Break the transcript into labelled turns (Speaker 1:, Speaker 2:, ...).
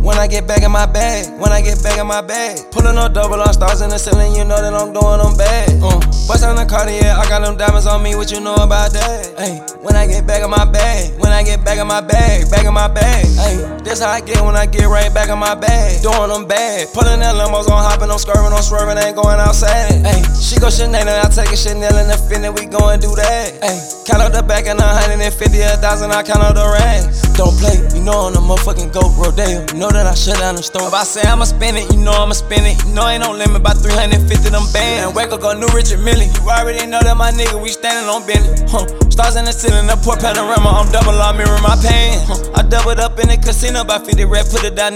Speaker 1: When I get back in my bag, when I get back in my bag. Pulling up double on stars in the ceiling, you know that I'm doing them bad. Bust on the Cartier, I got them diamonds on me, what you know about that? Ay, when I get back in my bag, when I get back in my bag, back in my bag. Ay, this how I get when I get right back in my bag. Doing them bad, pulling that limos on hopping, I'm swerving, I'm swerving, ain't going outside. Ay, she go Chanel and I take a Chanel and the Fendi, we go and do that. Ay, count out the back and 150, 1,000, I count out the rags. Don't play, you know I'm the motherfucking GOAT, Rodeo. You know that I shut down the store. If I say I'ma spend it, you know I'ma spend it. You know ain't no limit, about 350 them bands. And wake up, go new Richard Mille. You already know that my nigga, we standing on business. Stars in the ceiling, the port panorama, I'm double, I mirror my pants. I doubled up in the casino by 50 rep, put it down.